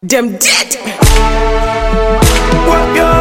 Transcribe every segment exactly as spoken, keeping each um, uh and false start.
Them dead. What you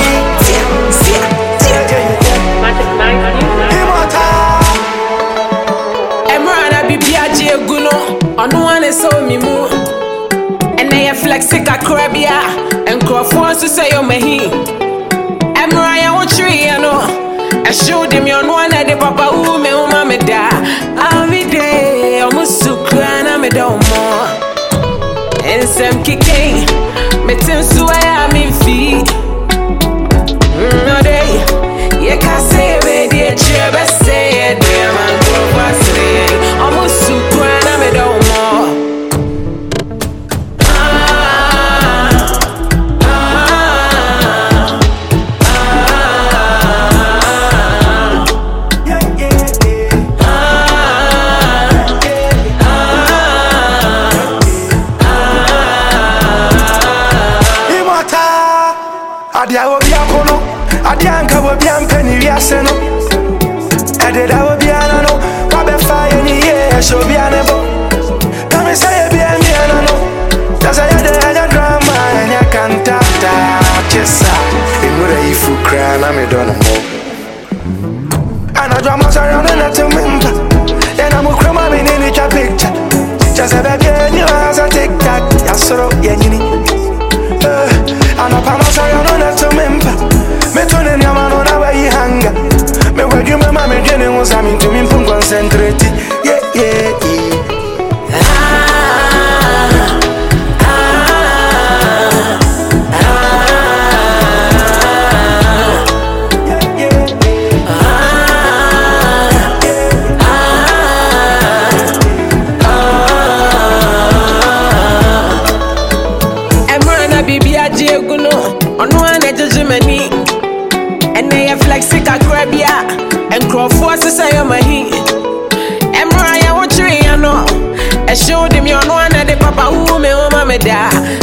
Emrana bibia je guno ono ane so mi mu ene ye flexi kakra bia enkrofo so say yo mahi Emra ya wo tree no I showed him your no ane de papa u me o ma me da every day o musukra na me do mo ensem kike me tensu ya mi fi no day ye ka say we dey chebe say dem and go say o musukra na me do mo Adia wo bia kono, adia nka wo bia mpani wiase no. Ededa wo bia na no, wa be fa ye ni ye so bia ne bo. Come say bia mi na no. Just say the the drama and ya cantata. Chesa, emura ifu kra na me don mo. Ana drama sorry on na to member. Then I'm krama me ni cha picture. Just say bia ni as a tic tac. Ya soro ye ni. Anapama sorry on that to member. Me turning your man on away hanga. Me where you mama me getting was I mean to me from concentrate. Yeah, yeah, yeah. Ah, ah, ah, yeah, yeah, yeah. ah, ah, ah. Emrana bibia je guno ono ane jejemani ene ye flexi kakra bia enkrofo sesa yo mahi Emra ya wo tree no I showed him your no ane de papa u me o ma me da